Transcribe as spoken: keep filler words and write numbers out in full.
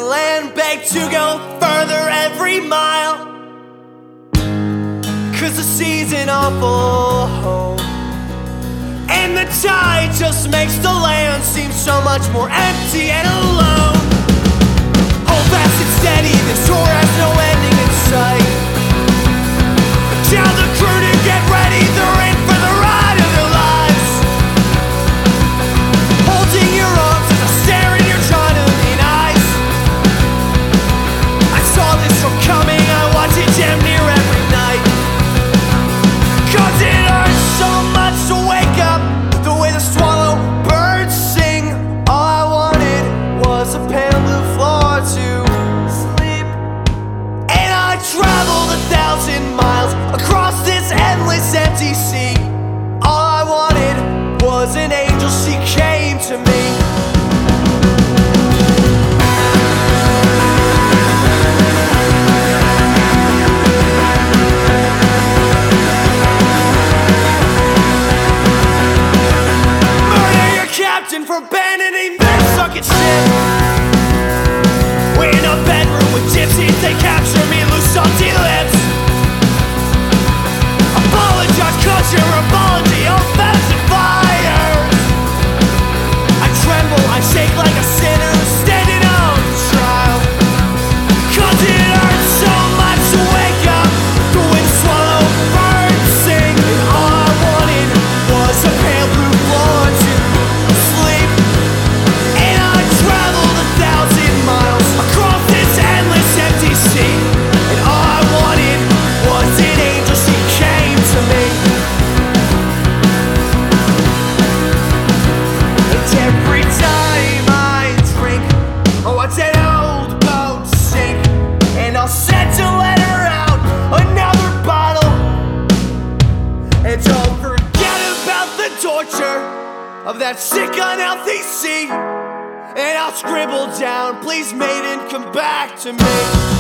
land, begged to go further every mile. Cause the sea's an awful home, and the tide just makes the land seem so much more empty and alone. Hold fast and steady, this tour has no ending in sight. Tell the crew to get ready, they're in for the ride of their lives. Holding your arms as I stare in your Jonathan eyes. I saw this one coming, I watch it damn near every night. Cause it hurts so much to wake up the way the swallow birds sing. All I wanted was a pale blue floor to sleep. And I traveled a thousand miles across this endless empty sea. All I wanted was an angel, she came to me. For abandoning their sunken ship. We're in a bedroom with gypsies, they capture me, loose salty lips. Apologize cause your apology, old-fashioned fires. I tremble, I shake like a sinner standing on trial. Cause it hurts so much to wake up the wind swallow birds sing. And all I wanted was a pale blue floor to of that sick, unhealthy sea. And I'll scribble down, please maiden, come back to me.